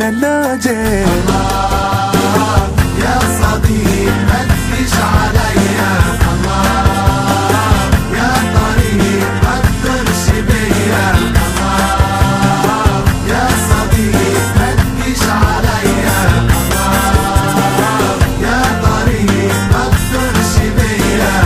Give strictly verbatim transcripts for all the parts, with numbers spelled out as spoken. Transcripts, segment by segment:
الميلودي. الله يا صديق ما تجيش عليا، الله يا طريق ما تدرش بيا، الله يا صديق ما تجيش عليا، الله يا طريق ما تدرش بيا.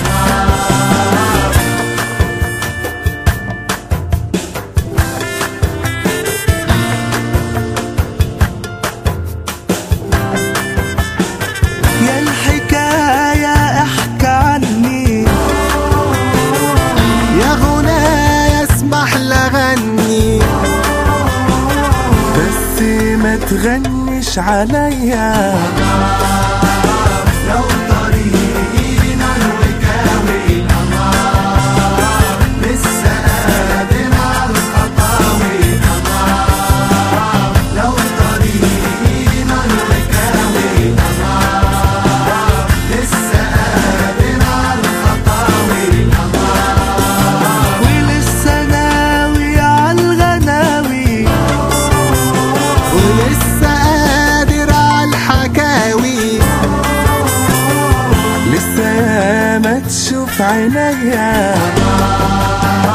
يا الحكاية احكي عني، يا غنايا اسمح لغني، بس ما تغنيش عليا. لو طريقنا الوكاوي، الله لسه قادر على الخطاوي، الله لو طريقنا الوكاوي، الله لسه قادر على الخطاوي، الله ولسه ناوي عالغناوي، ولسه قادر على الحكاوي، لسه ما تشوف عينيا.